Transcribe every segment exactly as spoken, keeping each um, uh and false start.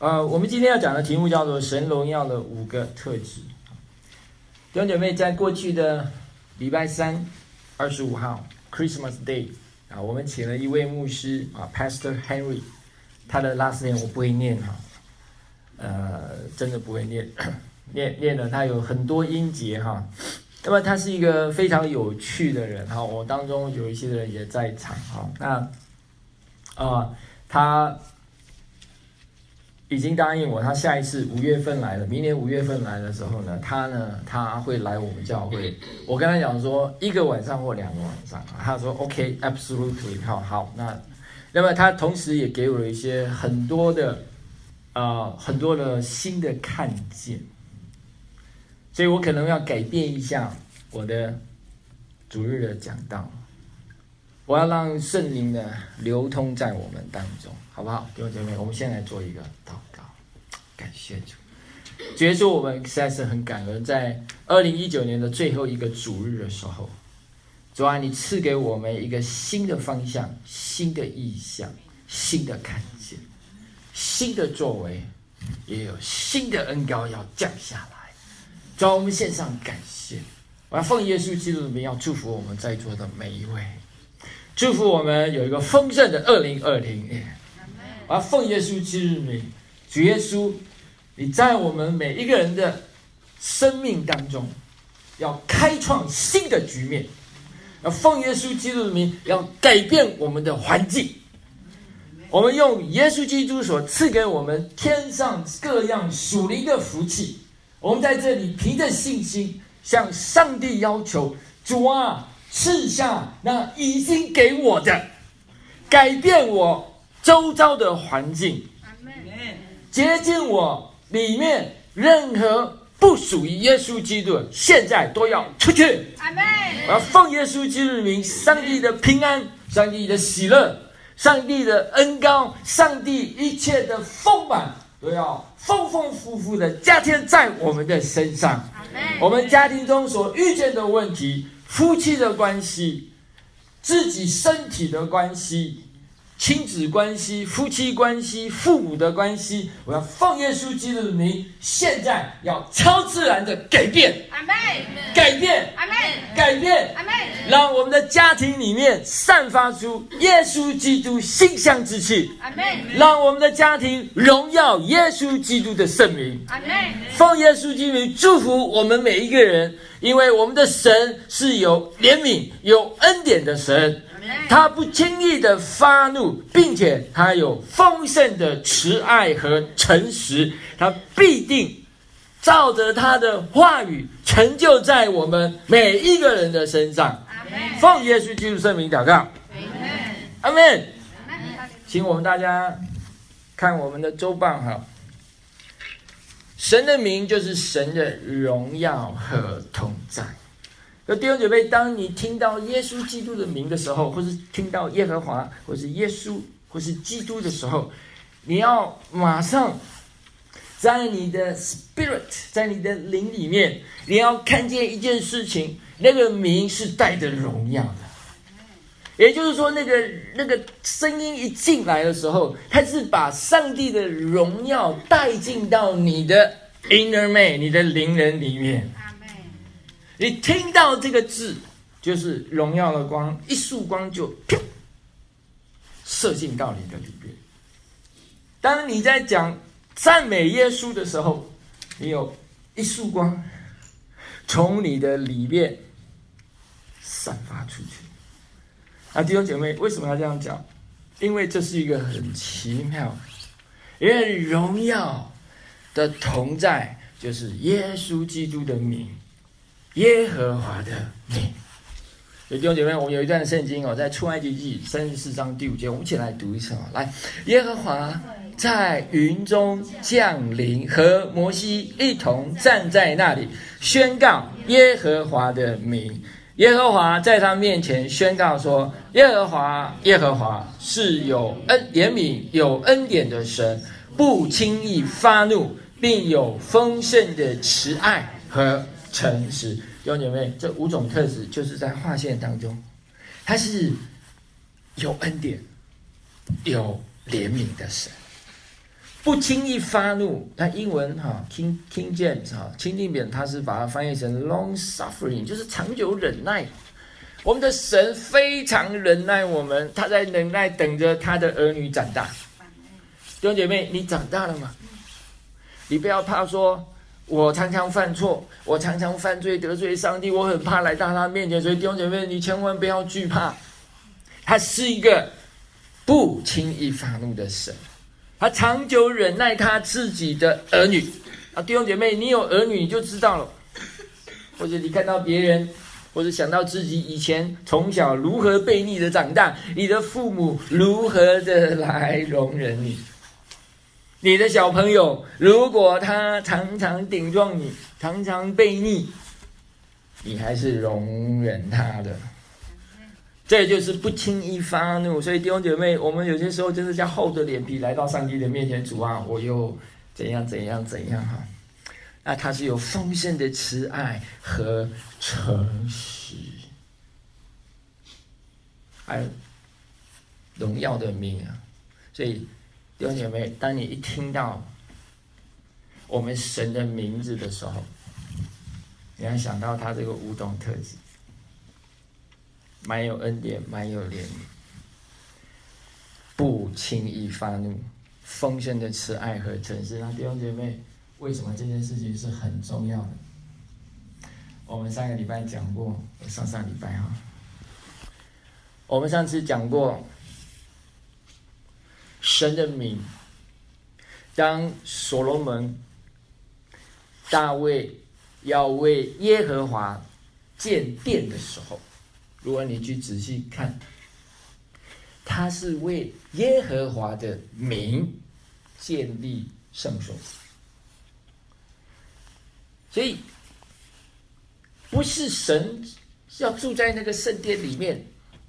呃，我们今天要讲的题目叫做神荣耀的五个特质。弟兄姐妹，在过去的礼拜三二十五号 Christmas Day 啊，我们请了一位牧师啊 Pastor Henry， 他的 last name 我不会念哈，呃，真的不会念，念念了他有很多音节哈。那么他是一个非常有趣的人哈，我当中有一些人也在场哈。那啊、呃，他已经答应我，他下一次五月份来了，明年五月份来的时候呢，他呢他会来我们教会。我跟他讲说一个晚上或两个晚上，他说 OK absolutely 好好。那那么他同时也给我一些很多的呃很多的新的看见。所以我可能要改变一下我的主日的讲道，我要让圣灵呢流通在我们当中，好不好？弟兄姐妹，我们先来做一个祷告，感谢主。主耶稣，我们实在是很感恩，在二零一九年的最后一个主日的时候，主啊，你赐给我们一个新的方向、新的意向、新的看见、新的作为，也有新的恩膏要降下来。主啊，我们献上感谢，我要奉耶稣基督的名，要祝福我们在座的每一位，祝福我们有一个丰盛的二零二零年。我要奉耶稣基督的名，主耶稣，你在我们每一个人的生命当中，要开创新的局面，要奉耶稣基督的名，要改变我们的环境。我们用耶稣基督所赐给我们天上各样属灵的福气。我们在这里凭着信心向上帝要求，主啊，赐下那已经给我的，改变我周遭的环境，洁净我里面任何不属于耶稣基督的，现在都要出去。我要奉耶稣基督的名，上帝的平安，上帝的喜乐，上帝的恩膏，上帝一切的丰满，都要丰丰富富的加添在我们的身上。我们家庭中所遇见的问题，夫妻的关系，自己身体的关系，亲子关系，夫妻关系，父母的关系，我要奉耶稣基督的名，现在要超自然的改变，改变，改变，让我们的家庭里面散发出耶稣基督馨香之气，让我们的家庭荣耀耶稣基督的圣名。奉耶稣基督名祝福我们每一个人，因为我们的神是有怜悯有恩典的神，他不轻易的发怒，并且他有丰盛的慈爱和诚实，他必定照着他的话语成就在我们每一个人的身上。奉耶稣基督圣名祷告，阿们。请我们大家看我们的周报哈。神的名就是神的荣耀和同在。弟兄姐妹，当你听到耶稣基督的名的时候，或是听到耶和华，或是耶稣，或是基督的时候，你要马上在你的 spirit， 在你的灵里面，你要看见一件事情，那个名是带着荣耀的。也就是说，那个那个声音一进来的时候，它是把上帝的荣耀带进到你的 inner man， 你的灵人里面。你听到这个字，就是荣耀的光，一束光就啪射进到你的里面。当你在讲赞美耶稣的时候，你有一束光从你的里面散发出去。啊，弟兄姐妹，为什么要这样讲？因为这是一个很奇妙，因为荣耀的同在就是耶稣基督的名，耶和华的名。所以弟兄姐妹，我们有一段圣经哦，在出埃及记三十四章第五节，我们一起来读一次哦。来，耶和华在云中降临，和摩西一同站在那里，宣告耶和华的名。耶和华在他面前宣告说：耶和华，耶和华是有恩怜悯、有恩典的神，不轻易发怒，并有丰盛的慈爱和诚实。弟兄姐妹，这五种特质就是在划线当中，他是有恩典、有怜悯的神， 不轻易发怒。那英文哈 King King James 哈钦定本它是把它翻译成 long suffering， 就是长久忍耐。我们的神非常忍耐我们，他在忍耐等着他的儿女长大。弟兄姐妹，你长大了吗？你不要怕说我常常犯错，我常常犯罪得罪上帝，我很怕来到他面前。所以弟兄姐妹，你千万不要惧怕，他是一个不轻易发怒的神，他长久忍耐他自己的儿女。啊，弟兄姐妹，你有儿女你就知道了，或者你看到别人，或者想到自己以前从小如何悖逆的长大，你的父母如何的来容忍你，你的小朋友如果他常常顶撞你，常常悖逆，你还是容忍他的。这就是不轻易发怒。所以弟兄姐妹，我们有些时候真的要厚着脸皮来到上帝的面前，主啊，我又怎样怎样怎样哈。那他是有丰盛的慈爱和诚实，还有荣耀的名啊。所以弟兄姐妹，当你一听到我们神的名字的时候，你要想到他这个五种特质，满有恩典，满有怜悯，不轻易发怒，丰盛的慈爱和诚实。那弟兄姐妹，为什么这件事情是很重要的？我们上个礼拜讲过，上上礼拜哈，我们上次讲过神的名。当所罗门、大卫要为耶和华建殿的时候，如果你去仔细看，他是为耶和华的名建立圣所。所以不是神要住在那个圣殿里面，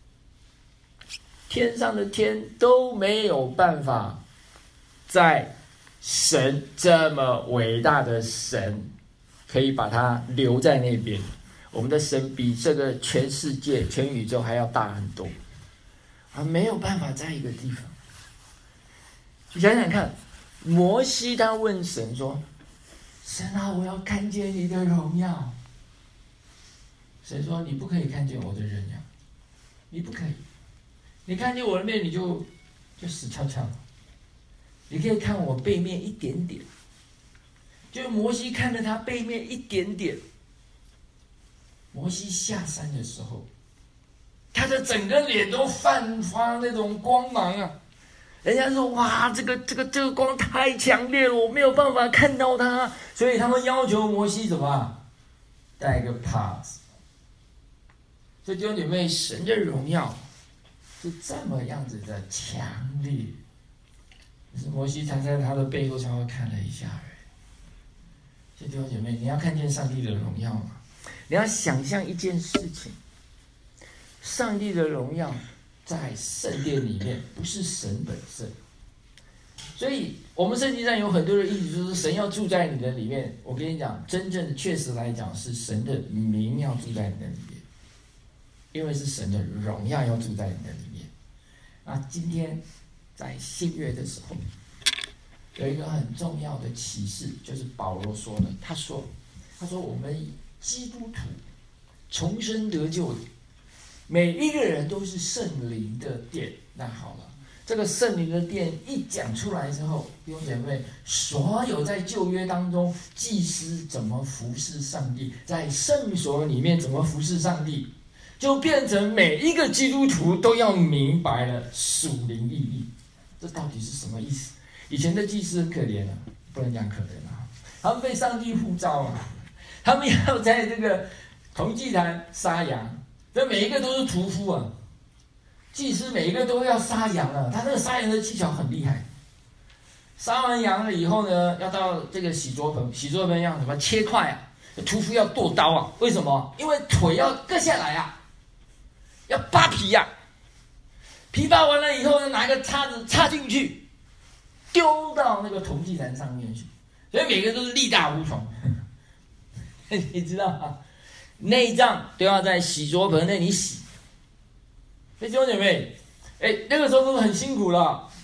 天上的天都没有办法在神这么伟大的神可以把它留在那边。我们的神比这个全世界全宇宙还要大很多，啊，没有办法在一个地方。你想想看，摩西他问神说，神啊，我要看见你的荣耀。神说，你不可以看见我的荣耀，你不可以，你看见我的面你就就死翘翘了。你可以看我背面一点点，就摩西看着他背面一点点。摩西下山的时候，他的整个脸都泛发那种光芒啊！人家说哇，这个这个这个光太强烈了，我没有办法看到它，所以他们要求摩西怎么戴个帕子。所以弟兄姐妹，神的荣耀是这么样子的强烈。是摩西才在他的背后稍微看了一下而已。所以弟兄姐妹，你要看见上帝的荣耀吗？你要想象一件事情，上帝的荣耀在圣殿里面，不是神本身。所以我们圣经上有很多的意思，就是神要住在你的里面。我跟你讲，真正的确实来讲，是神的名要住在你的里面，因为是神的荣耀要住在你的里面。那今天在新约的时候，有一个很重要的启示，就是保罗说的。他说：“他说我们基督徒重生得救的，每一个人都是圣灵的殿。”那好了，这个圣灵的殿一讲出来之后，弟兄姐妹，所有在旧约当中祭司怎么服侍上帝，在圣所里面怎么服侍上帝，就变成每一个基督徒都要明白了属灵意义。这到底是什么意思？以前的祭司很可怜啊，不能讲可怜啊，他们被上帝呼召啊，他们要在这个铜祭坛杀羊，这每一个都是屠夫啊，祭司每一个都要杀羊啊，他那个杀羊的技巧很厉害。杀完羊了以后呢，要到这个洗濯盆，洗濯盆要什么切块啊，屠夫要剁刀啊，为什么？因为腿要割下来啊，要扒皮呀、啊。皮扒完了以后，拿个叉子插进去，丢到那个铜祭坛上面去，所以每个都是力大无穷。你知道吗？内脏都要在洗濯盆那里洗。所以弟兄姐妹，哎，那个时候都很辛苦了。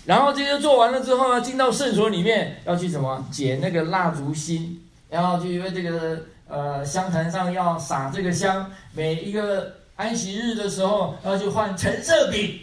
然后这些做完了之后呢，进到圣所里面要去什么？捡那个蜡烛芯，然后去因为这个呃香坛上要撒这个香，每一个安息日的时候要去换陈设饼。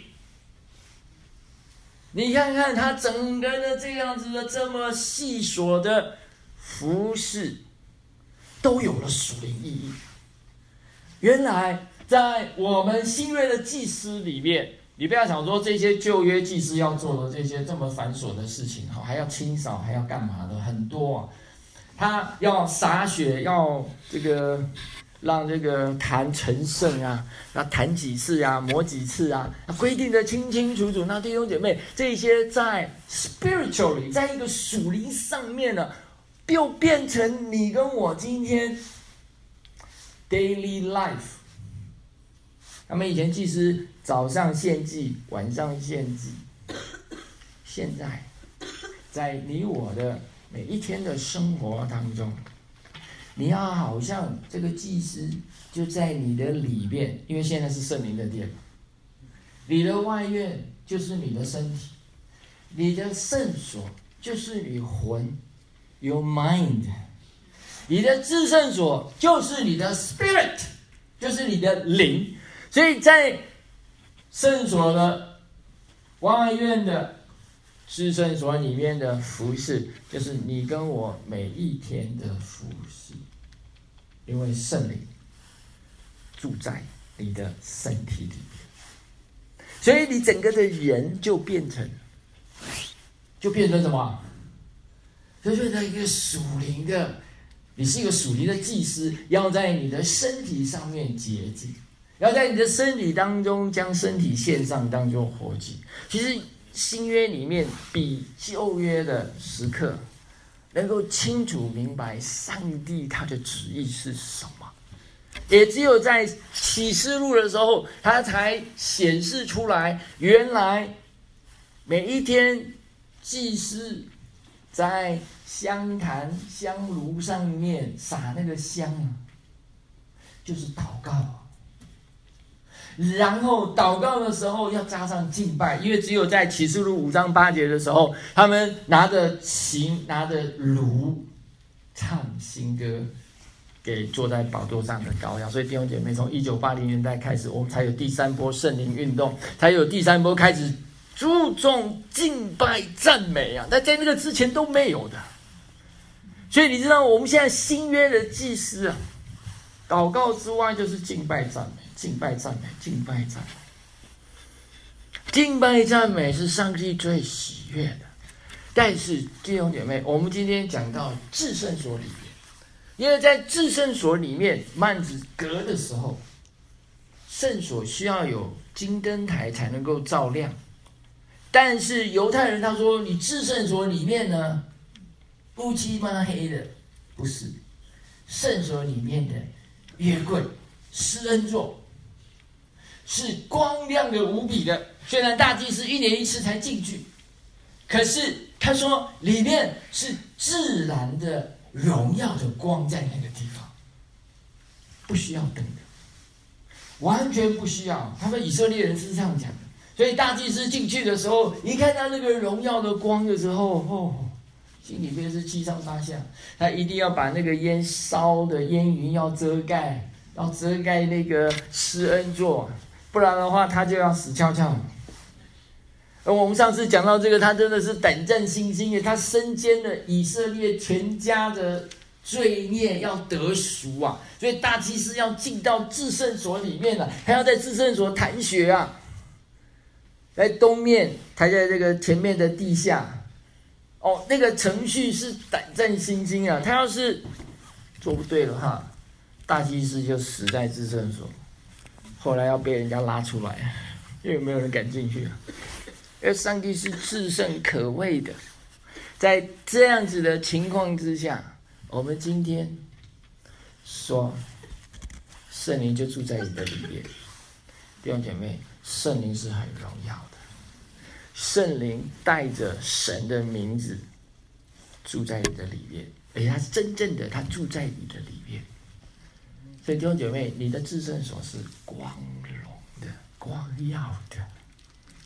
你看看他整个的这样子的这么细琐的服事，都有了属灵意义。原来在我们新约的祭司里面，你不要想说这些旧约祭司要做的这些这么繁琐的事情，还要清扫，还要干嘛的很多啊。他要洒血，要这个让这个坛成圣啊，那弹几次啊，磨几次啊，规定的清清楚楚。那弟兄姐妹，这些在 spiritually， 在一个属灵上面呢，又变成你跟我今天 daily life。他们以前祭司早上献祭，晚上献祭，现在在你我的每一天的生活当中，你要好像这个祭司就在你的里面，因为现在是圣灵的殿，你的外院就是你的身体，你的圣所就是你魂 your mind， 你的至圣所就是你的 spirit， 就是你的灵。所以在圣所的外院的至圣所里面的服事，就是你跟我每一天的服事，因为圣灵住在你的身体里面，所以你整个的人就变成就变成什么？就变成一个属灵的，你是一个属灵的祭司，要在你的身体上面洁净，要在你的身体当中将身体献上当中活祭。其实新约里面比旧约的时刻能够清楚明白上帝他的旨意是什么，也只有在启示录的时候，他才显示出来，原来每一天祭司在香坛香炉上面撒那个香啊，就是祷告啊。然后祷告的时候要加上敬拜，因为只有在启示录五章八节的时候，他们拿着琴拿着炉唱新歌给坐在宝座上的羔羊。所以弟兄姐妹，从一九八零年代开始，我们才有第三波圣灵运动，才有第三波开始注重敬拜赞美啊，但在那个之前都没有的。所以你知道我们现在新约的祭司啊，祷告之外就是敬拜赞美，敬拜赞美，敬拜赞美，敬拜赞美是上帝最喜悦的。但是弟兄姐妹，我们今天讲到至圣所里面，因为在至圣所里面幔子隔的时候，圣所需要有金灯台才能够照亮。但是犹太人他说，你至圣所里面呢，乌漆嘛黑的，不是。圣所里面的约柜、施恩座是光亮的无比的，虽然大祭司一年一次才进去，可是他说里面是自然的荣耀的光在那个地方，不需要灯的，完全不需要。他们以色列人是这样讲的。所以大祭司进去的时候，一看到那个荣耀的光的时候，哦，心里面是七上八下。他一定要把那个烟烧的烟云要遮盖，要遮盖那个施恩座，不然的话他就要死翘翘。而我们上次讲到这个，他真的是胆战心惊的，他身兼了以色列全家的罪孽要得赎啊，所以大祭司要进到至圣所里面了，还要在至圣所弹血啊。在东面，抬在这个前面的地下，哦，那个程序是胆战心惊啊！他要是做不对了哈，大祭司就死在至圣所，后来要被人家拉出来，因为没有人敢进去啊。因为上帝是至圣可畏的，在这样子的情况之下，我们今天说圣灵就住在你的里面，弟兄姐妹。圣灵是很荣耀的，圣灵带着神的名字住在你的里面，而且他是真正的，他住在你的里面。所以弟兄姐妹，你的至圣所是光荣的、光耀的。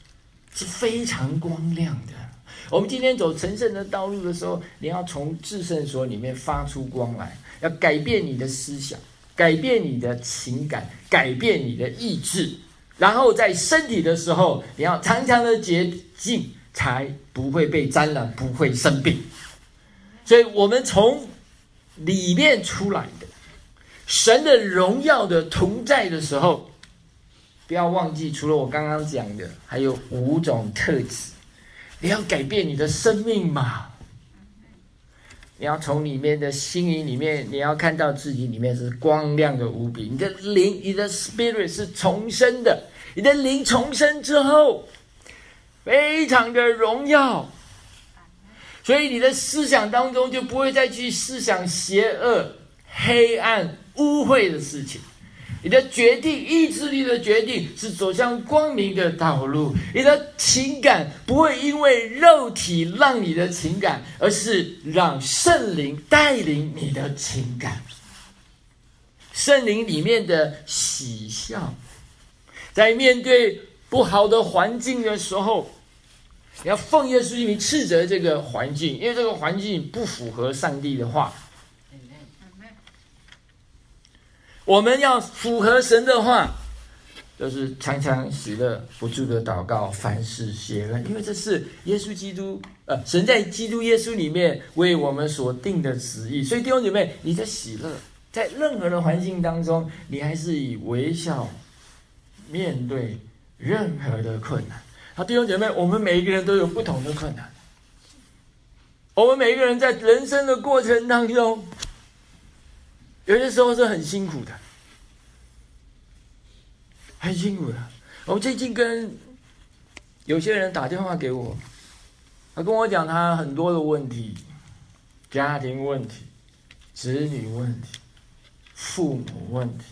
是非常光亮的。我们今天走成圣的道路的时候，你要从至圣所里面发出光来，要改变你的思想，改变你的情感，改变你的意志，然后在身体的时候，你要常常的洁净，才不会被沾染，不会生病。所以我们从里面出来的神的荣耀的同在的时候，不要忘记，除了我刚刚讲的，还有五种特质。你要改变你的生命嘛？你要从里面的心灵里面，你要看到自己里面是光亮的无比。你的灵，你的 spirit 是重生的，你的灵重生之后，非常的荣耀。所以你的思想当中就不会再去思想邪恶、黑暗、污秽的事情。你的决定，意志力的决定是走向光明的道路。你的情感不会因为肉体让你的情感，而是让圣灵带领你的情感。圣灵里面的喜笑，在面对不好的环境的时候，你要奉耶稣名斥责这个环境，因为这个环境不符合上帝的话。我们要符合神的话，就是常常喜乐，不住的祷告，凡事谢恩，因为这是耶稣基督，呃，神在基督耶稣里面为我们所定的旨意。所以弟兄姐妹，你的喜乐，在任何的环境当中，你还是以微笑面对任何的困难。好，弟兄姐妹，我们每一个人都有不同的困难，我们每一个人在人生的过程当中，有些时候是很辛苦的，很辛苦的。我最近跟有些人打电话给我，他跟我讲他很多的问题，家庭问题、子女问题、父母问题。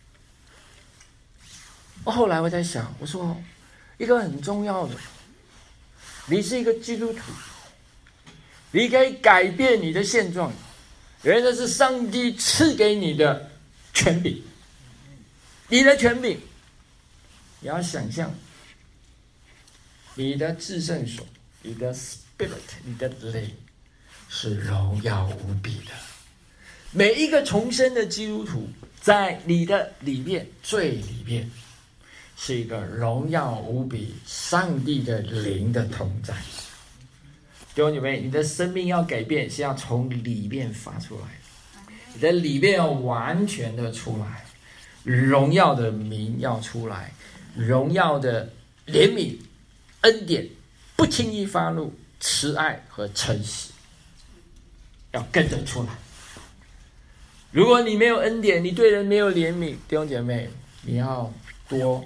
后来我在想，我说一个很重要的，你是一个基督徒，你可以改变你的现状。原来这是上帝赐给你的权柄，你的权柄，你要想象，你的至圣所，你的 spirit， 你的灵是荣耀无比的。每一个重生的基督徒，在你的里面，最里面，是一个荣耀无比上帝的灵的同在。弟兄姐妹，你的生命要改变，是要从里面发出来，你的里面要完全的出来，荣耀的名要出来，荣耀的怜悯、恩典，不轻易发怒，慈爱和诚实，要跟着出来。如果你没有恩典，你对人没有怜悯，弟兄姐妹，你要多。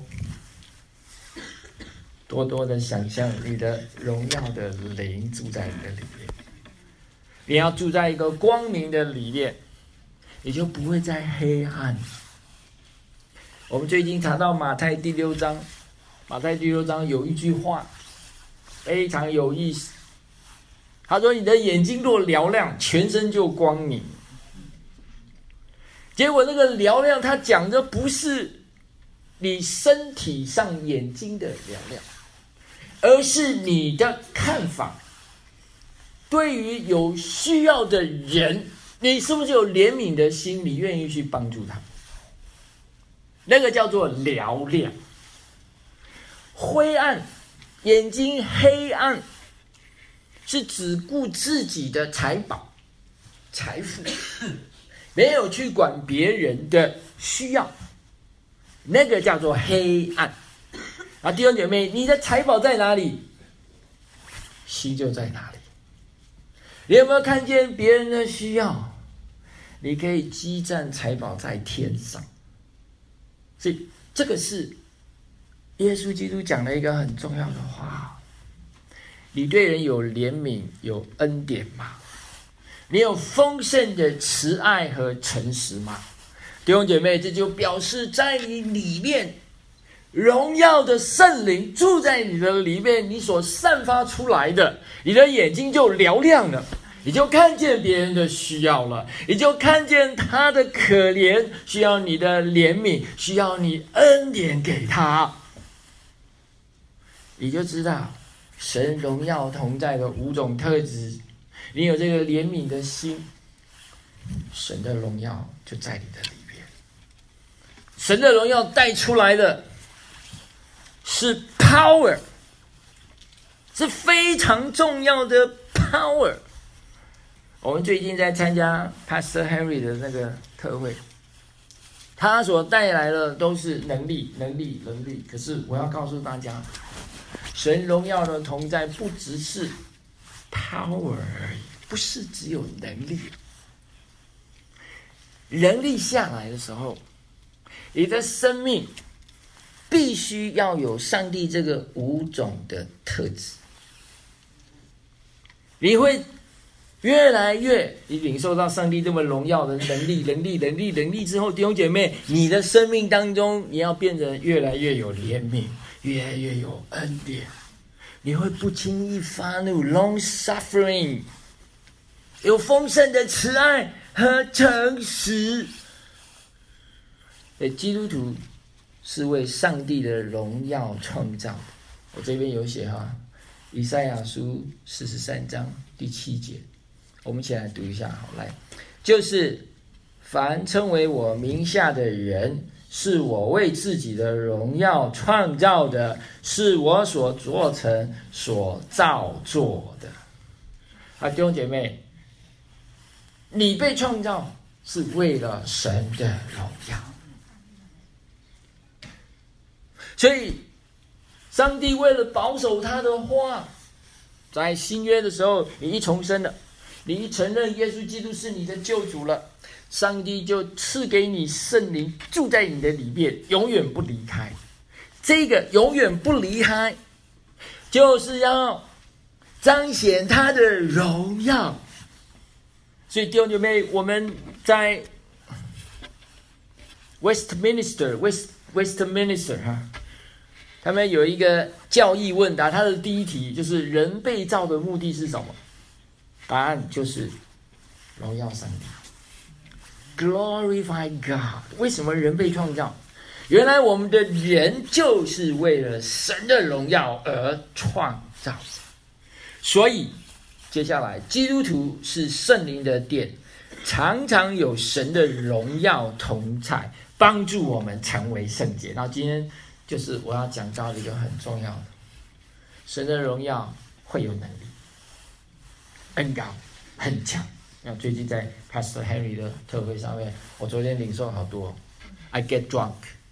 多多的想象你的荣耀的灵住在你的里面，你要住在一个光明的里面，你就不会在黑暗。我们最近查到马太第六章，马太第六章有一句话非常有意思，他说：“你的眼睛若嘹亮，全身就光明。”结果那个嘹亮，他讲的不是你身体上眼睛的嘹亮，而是你的看法，对于有需要的人，你是不是有怜悯的心，你愿意去帮助他？那个叫做嘹亮。灰暗，眼睛黑暗，是只顾自己的财宝、财富，没有去管别人的需要，那个叫做黑暗。啊，弟兄姐妹，你的财宝在哪里，心就在哪里。你有没有看见别人的需要？你可以积攒财宝在天上。所以这个是耶稣基督讲了一个很重要的话：你对人有怜悯、有恩典吗？你有丰盛的慈爱和诚实吗？弟兄姐妹，这就表示在你里面荣耀的圣灵住在你的里面，你所散发出来的，你的眼睛就嘹亮了，你就看见别人的需要了，你就看见他的可怜，需要你的怜悯，需要你恩典给他。 你就知道神荣耀同在的五种特质。你有这个怜悯的心，神的荣耀就在你的里面。神的荣耀带出来的是 power， 是非常重要的 power。我们最近在参加 Pastor Henry 的那个特会，他所带来的都是能力，能力，能力。可是我要告诉大家，神荣耀的同在不只是 power 而已，不是只有能力。能力下来的时候，你的生命必须要有上帝这个五种的特质，你会越来越，你领受到上帝这么荣耀的能力，能力，能力，能力之后，弟兄姐妹，你的生命当中，你要变得越来越有怜悯，越来越有恩典，你会不轻易发怒 ，long suffering， 有丰盛的慈爱和诚实。基督徒是为上帝的荣耀创造的。我这边有写哈，以赛亚书四十三章第七节，我们一起来读一下。好，来，就是凡称为我名下的人，是我为自己的荣耀创造的，是我所做成、所造作的。啊，弟兄姐妹，你被创造是为了神的荣耀。所以上帝为了保守他的话，在新约的时候，你一重生了，你一承认耶稣基督是你的救主了，上帝就赐给你圣灵住在你的里面，永远不离开。这个永远不离开就是要彰显他的荣耀。所以弟兄姐妹，我们在 Westminster West Westminster 哈，他们有一个教义问答，他的第一题就是人被造的目的是什么？答案就是荣耀上帝 ，Glorify God。为什么人被创造？原来我们的人就是为了神的荣耀而创造。所以接下来，基督徒是圣灵的殿，常常有神的荣耀同在，帮助我们成为圣洁。然后今天就是我要讲到一个很重要的，神的荣耀会有能力，恩膏很强。那最近在 Pastor Henry 的特会上面，我昨天领受好多 ，I get drunk，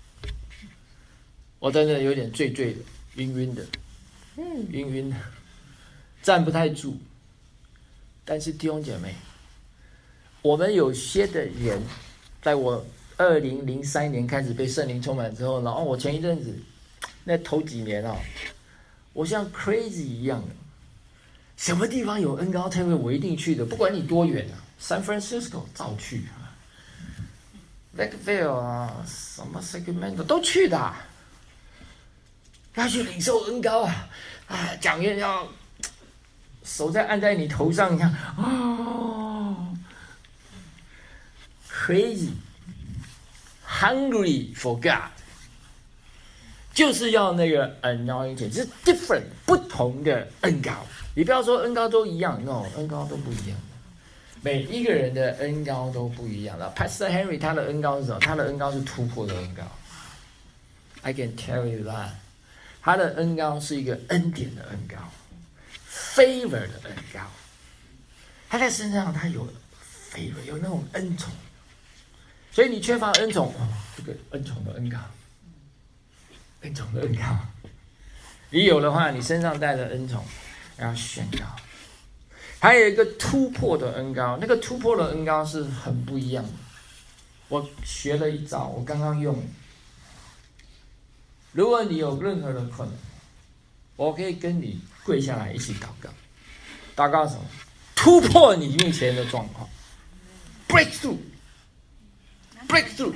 我真的有点醉醉的，晕晕的，嗯，晕晕的，站不太住。但是弟兄姐妹，我们有些的人，在我二零零三年开始被圣灵充满之后，然后我前一阵子那头几年啊，我像 crazy 一样的，什么地方有恩膏特会我一定去的，不管你多远啊 ，San Francisco 照去啊 ，Lakeville 啊，什么 Sacramento 都去的、啊，要去领受恩膏啊，啊，讲员要手在按在你头上，你看哦 ，crazy。Hungry for God， 就是要那个 anointing， 是 different 不同的恩膏。你不要说恩膏都一样 ，no， 恩膏都不一样。每一个人的恩膏都不一样的。Pastor Henry 他的恩膏是什么？他的恩膏是突破的恩膏。I can tell you that， 他的恩膏是一个恩典的恩膏 ，favor 的恩膏。他在身上他有 favor， 有那种恩宠。所以你缺乏恩宠，哦，这个恩宠的恩膏，恩宠的恩膏，你有的话，你身上带着恩宠，要宣告。还有一个突破的恩膏，那个突破的恩膏是很不一样的。我学了一招，我刚刚用。如果你有任何的困难，我可以跟你跪下来一起祷告。祷告什么？突破你目前的状况 ，breakthrough。Breakthrough，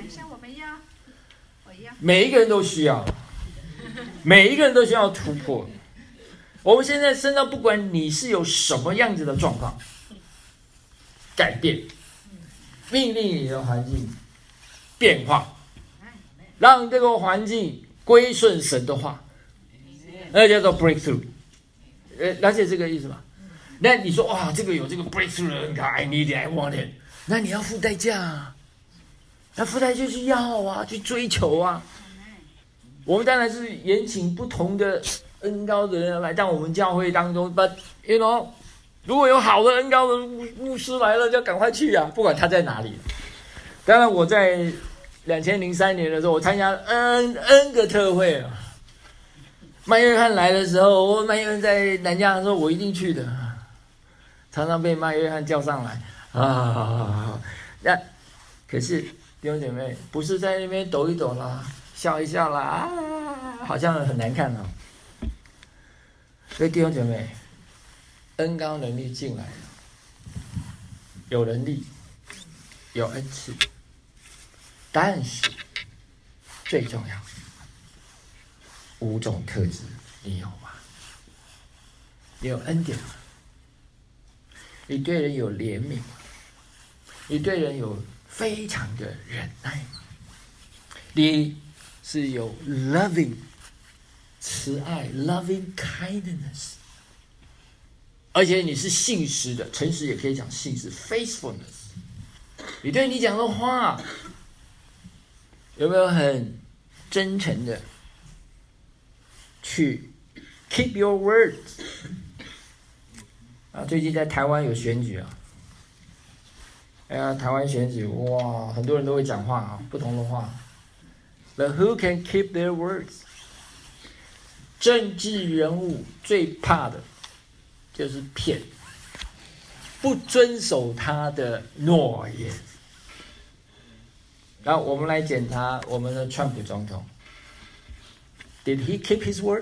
每一个人都需要，每一个人都需要突破。我们现在身上，不管你是有什么样子的状况，改变，命令你的环境变化，让这个环境归顺神的话。 那叫做 breakthrough。呃，了解这个意思吗？那你说哇，这个有这个 breakthrough 的恩膏 ，I need it, I want it， 那你要付代价啊，那付代价就是要啊，去追求啊。我们当然是延请不同的恩膏的人来到我们教会当中 ，but you know， 如果有好的恩膏的牧牧师来了，就要赶快去啊，不管他在哪里。当然，我在两千零三年的时候，我参加 N N 个特会啊。麦约翰来的时候，我麦约翰在南加的时候，我一定去的，常常被麦约翰叫上来啊。那可是弟兄姐妹，不是在那边抖一抖啦，笑一笑啦，啊，好像很难看哦。所以弟兄姐妹，恩膏能力进来了，有能力，有恩赐，但是最重要。五种特质，你有吗？你有恩典吗？你对人有怜悯吗？你对人有非常的忍耐吗？你是有 loving 慈爱 loving kindness， 而且你是信实的，诚实也可以讲信实 faithfulness。你对你讲的话有没有很真诚的？去 keep your words 啊！最近在台湾有选举啊，哎呀，台湾选举哇，很多人都会讲话啊，不同的话。But who can keep their words？ 政治人物最怕的就是骗，不遵守他的诺言。然后我们来检查我们的川普总统。Did he keep his word？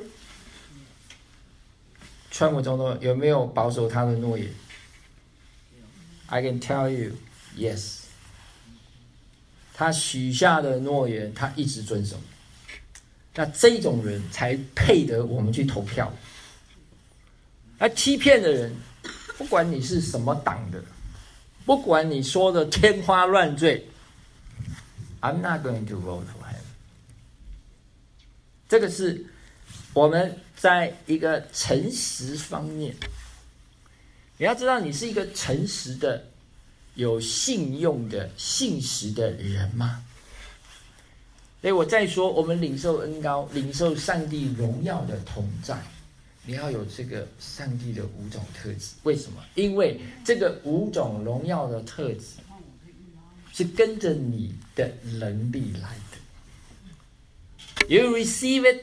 川普总统有没有保守他的诺言 ？I can tell you, yes。他许下的诺言，他一直遵守。那这种人才配得我们去投票。那欺骗的人，不管你是什么党的，不管你说的天花乱坠 ，I'm not going to vote for him。这个是我们在一个诚实方面，你要知道你是一个诚实的、有信用的、信实的人吗？所以我再说，我们领受恩膏、领受上帝荣耀的同在，你要有这个上帝的五种特质。为什么？因为这个五种荣耀的特质是跟着你的能力来的。You receive it,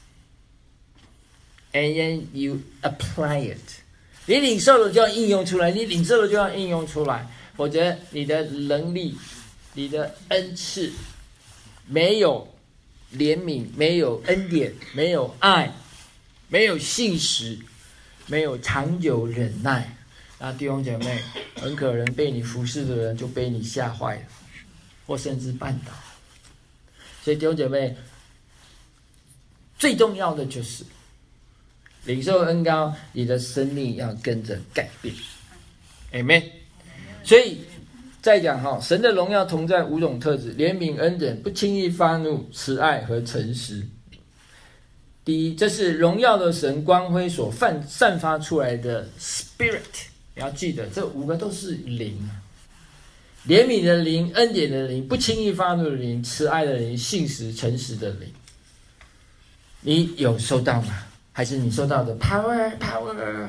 and then you apply it. 你领受了就要应用出来，你领受了就要应用出来，否则你的能力、你的恩赐没有怜悯，没有恩典，没有爱，没有信实，没有长久忍耐，那弟兄姐妹，很可能被你服侍的人就被你吓坏了，或甚至绊倒。所以弟兄姐妹，最重要的就是领受恩膏，你的生命要跟着改变。Amen。所以再讲哈，神的荣耀同在五种特质：怜悯、恩典、不轻易发怒、慈爱和诚实。第一，这是荣耀的神光辉所散散发出来的 Spirit。你要记得，这五个都是灵：怜悯的灵、恩典的灵、不轻易发怒的灵、慈爱的灵、信实、诚实的灵。你有收到吗？还是你收到的 power power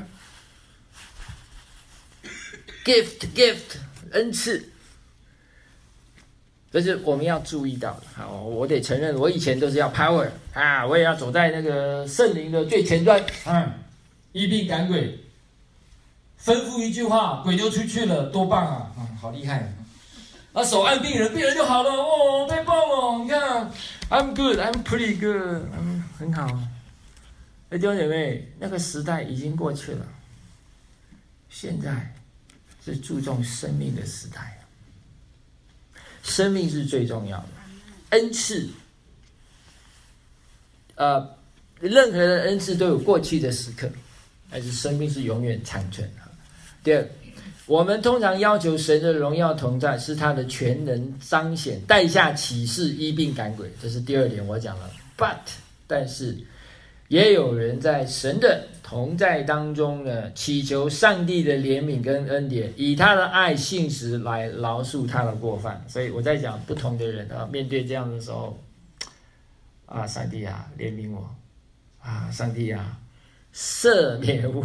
gift gift 恩赐？这是我们要注意到的。好，我得承认，我以前都是要 power 啊，我也要走在那个圣灵的最前端，嗯，医病赶鬼，吩咐一句话，鬼就出去了，多棒啊！啊、嗯，好厉害啊！手按病人，病人就好了，哦，太棒了！你看 ，I'm good, I'm pretty good， 嗯，很好。弟兄姐妹，那个时代已经过去了，现在是注重生命的时代。生命是最重要的，恩赐，呃，任何的恩赐都有过去的时刻，但是生命是永远长存的。第二，我们通常要求神的荣耀同在，是他的全能彰显，带下启示，医病赶鬼，这是第二点我讲了。But 但是也有人在神的同在当中呢，祈求上帝的怜悯跟恩典，以他的爱信实来饶恕他的过犯。所以我在讲不同的人啊，面对这样的时候，啊，上帝啊，怜悯我，啊，上帝啊，赦免我。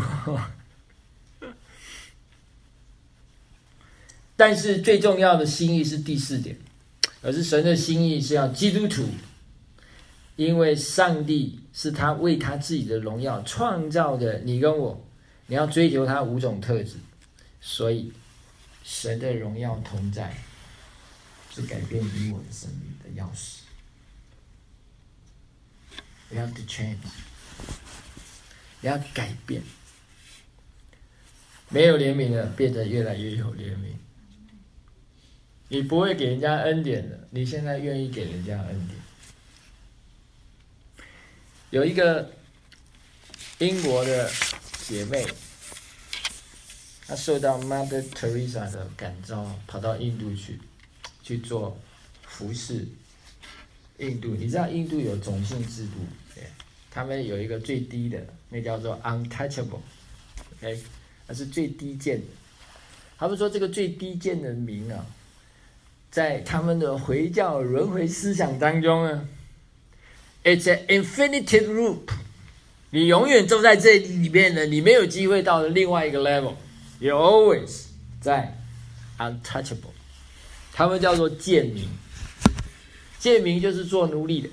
但是最重要的心意是第四点，而是神的心意是要基督徒，因为上帝是他为他自己的荣耀创造的你跟我，你要追求他五种特质，所以神的荣耀同在是改变你我的生命的钥匙。You have to change， 你要改变，没有怜悯的变得越来越有怜悯。你不会给人家恩典的，你现在愿意给人家恩典。有一个英国的姐妹，她受到 Mother Teresa 的感召，跑到印度去去做服侍。印度，你知道印度有种姓制度，对，他们有一个最低的，那叫做 untouchable，OK， 那是最低贱的。他们说这个最低贱的民啊，在他们的回教轮回思想当中呢 ，it's an infinite loop， 你永远都在这里面的，你没有机会到另外一个 level，you always 在 untouchable， 他们叫做贱民。贱民就是做奴隶的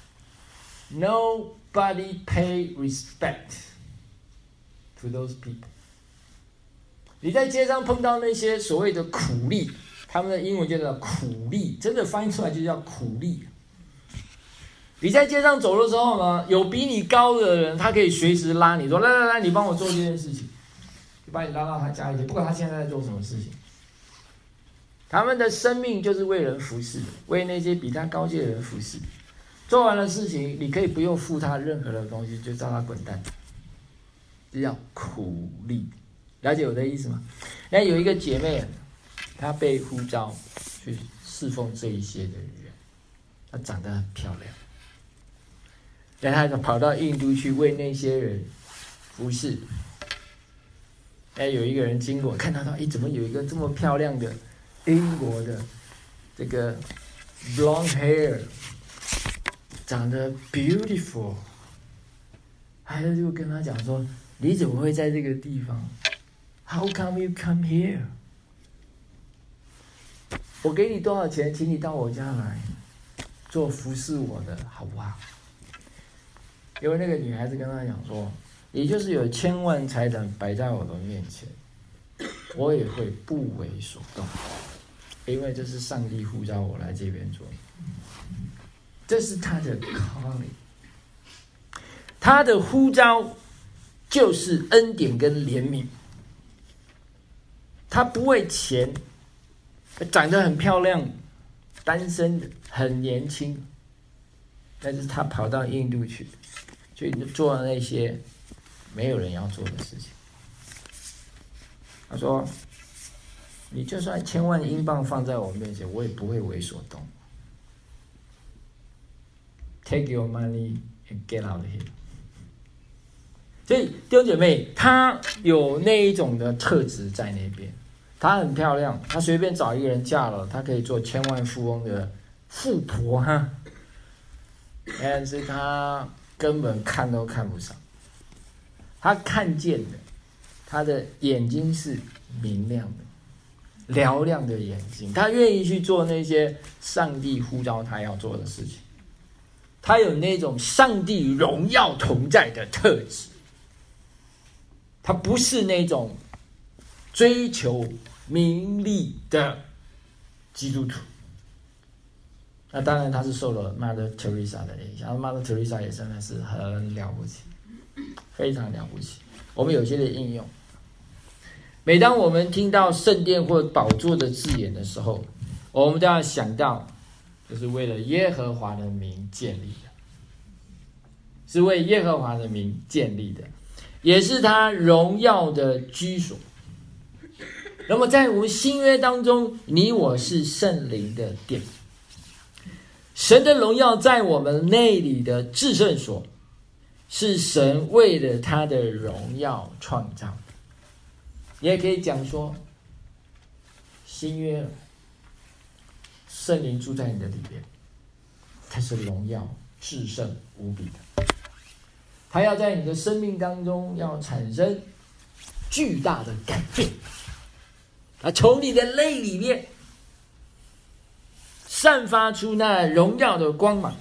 ，Nobody pay respect to those people。你在街上碰到那些所谓的苦力，他们的英文就叫苦力，真的翻译出来就叫苦力。你在街上走的时候呢，有比你高的人，他可以随时拉你说：“来来来，你帮我做这件事情。”就把你拉到他家里去，不管他现在在做什么事情。他们的生命就是为人服侍的，为那些比他高阶的人服侍。做完了事情，你可以不用付他任何的东西，就叫他滚蛋。这叫苦力，了解我的意思吗？那有一个姐妹，她被呼召去侍奉这一些的人，她长得很漂亮，然后她就跑到印度去为那些人服侍。哎，有一个人经过，看到他，哎，怎么有一个这么漂亮的？英国的这个 blonde hair 长得 beautiful， 还有就跟他讲说：“你怎么会在这个地方 ？How come you come here？ 我给你多少钱，请你到我家来做服侍我的，好不好？”因为那个女孩子跟他讲说：“你就是有千万财产摆在我的面前，我也会不为所动。”因为这是上帝呼召我来这边做，这是他的 calling， 他的呼召就是恩典跟怜悯。他不为钱，长得很漂亮，单身的，很年轻，但是他跑到印度去，去做那些没有人要做的事情。他说：“你就算千万英镑放在我面前，我也不会为所动。Take your money and get out of here。”所以弟兄姐妹，她有那一种的特质在那边，她很漂亮，她随便找一个人嫁了，她可以做千万富翁的富婆哈，但是她根本看都看不上。她看见的，她的眼睛是明亮的。嘹亮的眼睛，他愿意去做那些上帝呼召他要做的事情。他有那种上帝荣耀同在的特质。他不是那种追求名利的基督徒。那当然，他是受了 Mother Teresa 的影响。Mother Teresa 也真的是很了不起，非常了不起。我们有些的应用。每当我们听到圣殿或宝座的字眼的时候，我们都要想到，就是为了耶和华的名建立的，是为耶和华的名建立的，也是他荣耀的居所。那么在我们新约当中，你我是圣灵的殿，神的荣耀在我们内里的至圣所， 是神为了他的荣耀创造的。也可以讲说，新约了，圣灵住在你的里面，他是荣耀至圣无比的，他要在你的生命当中要产生巨大的改变，啊，从你的泪里面散发出那荣耀的光芒。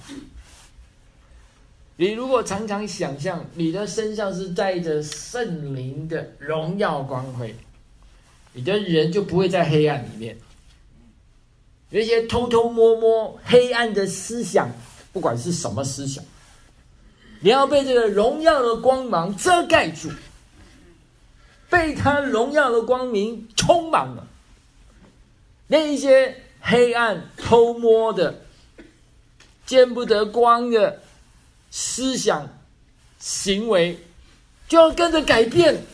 你如果常常想象你的身上是带着圣灵的荣耀光辉，你的人就不会在黑暗里面。有一些偷偷摸摸黑暗的思想，不管是什么思想，你要被这个荣耀的光芒遮盖住，被他荣耀的光明充满了。那一些黑暗偷摸的见不得光的思想行为就要跟着改变。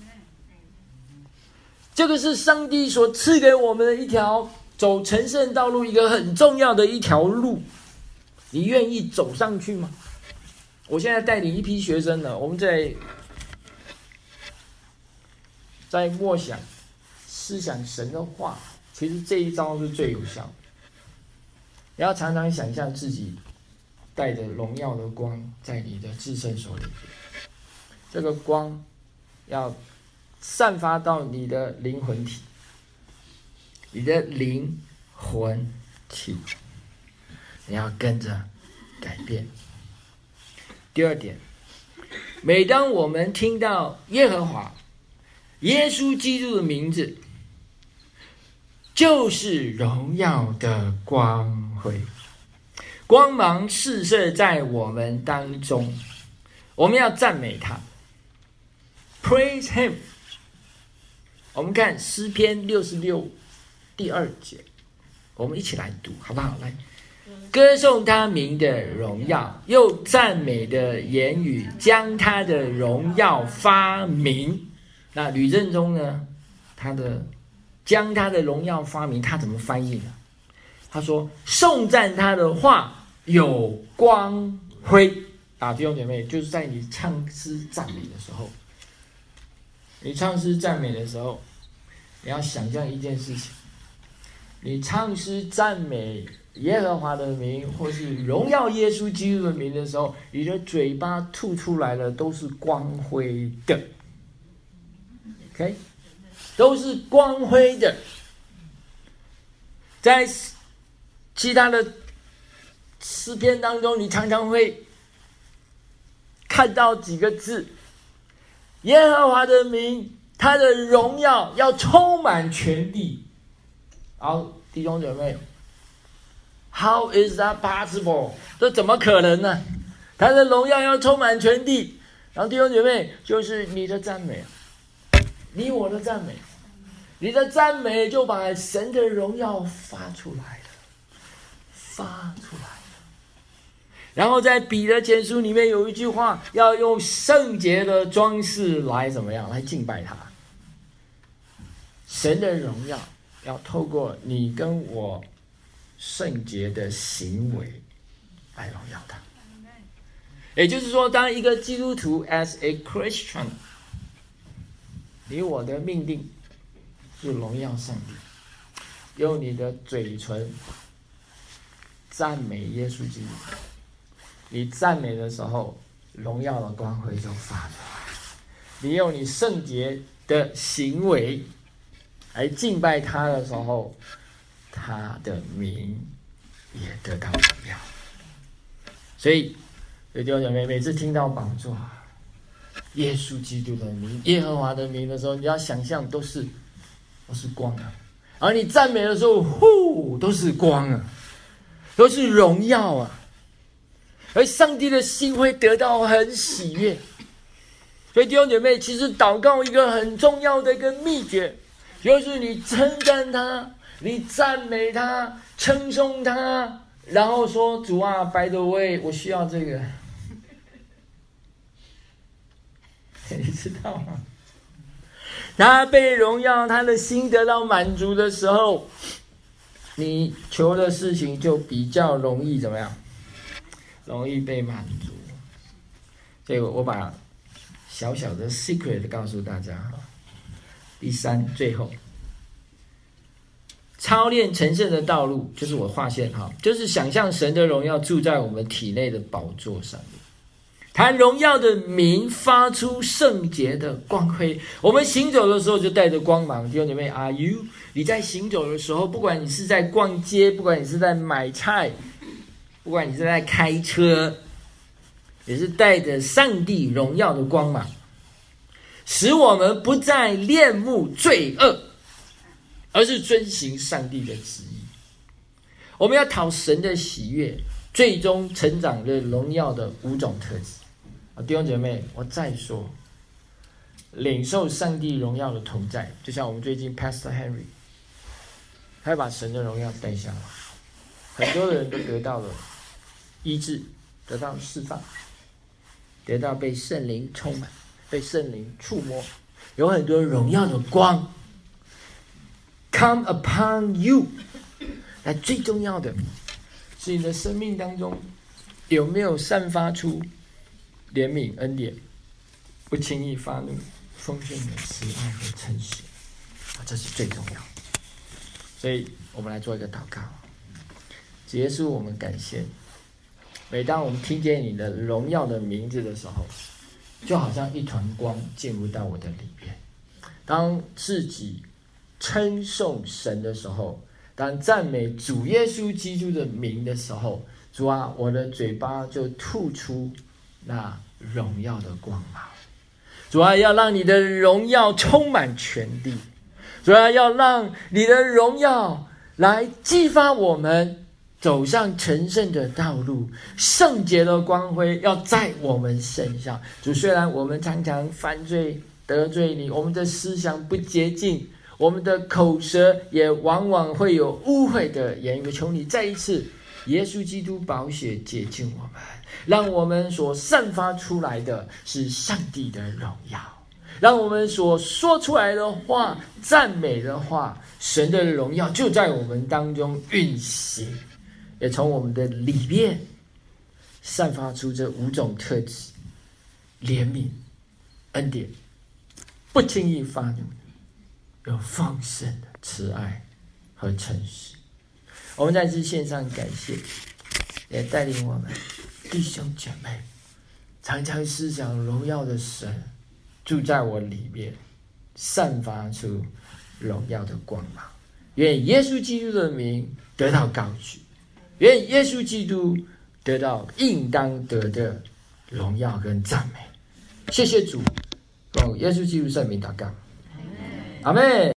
这个是上帝所赐给我们的一条走成圣道路一个很重要的一条路，你愿意走上去吗？我现在带领一批学生呢，我们在在默想思想神的话，其实这一招是最有效的。你要常常想象自己带着荣耀的光在你的至圣所里面，这个光要散发到你的灵魂体，你的灵魂体，你要跟着改变。第二点，每当我们听到耶和华、耶稣基督的名字，就是荣耀的光辉，光芒四射在我们当中，我们要赞美他 ，Praise Him。我们看诗篇六十六第二节，我们一起来读，好不好？来，歌颂他名的荣耀，又赞美的言语，将他的荣耀发明。那吕正中呢？他的将他的荣耀发明，他怎么翻译呢？他说：颂赞他的话有光辉啊，弟兄姐妹，就是在你唱诗赞美的时候，你唱诗赞美的时候，你要想象一件事情：你唱诗赞美耶和华的名，或是荣耀耶稣基督的名的时候，你的嘴巴吐出来的都是光辉的 ，OK， 都是光辉的。在其他的诗篇当中，你常常会看到几个字：耶和华的名，他的荣耀要充满全地。好，弟兄姐妹， How is that possible？ 这怎么可能呢？他的荣耀要充满全地。然后弟兄姐妹，就是你的赞美，你我的赞美，你的赞美就把神的荣耀发出来了，发出来了。然后在彼得前书里面有一句话，要用圣洁的装饰来怎么样来敬拜他。神的荣耀要透过你跟我圣洁的行为来荣耀他。也就是说，当一个基督徒 as a Christian， 你我的命定是荣耀上帝，用你的嘴唇赞美耶稣基督。你赞美的时候，荣耀的光辉就发出来。你用你圣洁的行为来敬拜他的时候，他的名也得到荣耀。所以弟兄姐妹，每次听到宝座、耶稣基督的名、耶和华的名的时候，你要想象都是都是光啊。而你赞美的时候，呼，都是光啊，都是荣耀啊。而上帝的心会得到很喜悦。所以弟兄姐妹，其实祷告一个很重要的一个秘诀，就是你称赞他，你赞美他，称颂他，然后说：主啊 by the way， 我需要这个。你知道吗？他被荣耀，他的心得到满足的时候，你求的事情就比较容易怎么样？容易被满足。 所以我把小小的 secret 告诉大家。第三，最后操练成圣的道路，就是我划线哈，就是想象神的荣耀住在我们体内的宝座上面，他荣耀的名发出圣洁的光辉。我们行走的时候就带着光芒。弟兄姐妹 ，Are you？ 你在行走的时候，不管你是在逛街，不管你是在买菜，不管你是在开车，也是带着上帝荣耀的光芒，使我们不再恋慕罪恶，而是遵行上帝的旨意。我们要讨神的喜悦，最终成长的荣耀的五种特质。弟兄姐妹，我再说，领受上帝荣耀的同在，就像我们最近 Pastor Henry， 他把神的荣耀带下来，很多人都得到了医治，得到释放，得到被圣灵充满，被圣灵触摸，有很多荣耀的光 come upon you。 那最重要的是你的生命当中有没有散发出怜悯恩典，不轻易发怒，丰盛的慈爱和诚实，这是最重要的。所以我们来做一个祷告。主耶稣，我们感谢你，每当我们听见你的荣耀的名字的时候，就好像一团光进入到我的里面。当自己称颂神的时候，当赞美主耶稣基督的名的时候，主啊，我的嘴巴就吐出那荣耀的光芒。主啊，要让你的荣耀充满全地。主啊，要让你的荣耀来激发我们走上成圣的道路，圣洁的光辉要在我们身上。主，虽然我们常常犯罪得罪你，我们的思想不洁净，我们的口舌也往往会有污秽的言语，求你再一次耶稣基督宝血洁净我们，让我们所散发出来的是上帝的荣耀，让我们所说出来的话，赞美的话，神的荣耀就在我们当中运行，也从我们的里面散发出这五种特质：怜悯、恩典、不轻易发怒，有丰盛的慈爱和诚实。我们在这线上感谢，也带领我们弟兄姐妹常常思想荣耀的神住在我里面，散发出荣耀的光芒。愿耶稣基督的名得到高举，愿耶稣基督得到应当得的荣耀跟赞美。谢谢主，奉耶稣基督圣名祷告，阿们。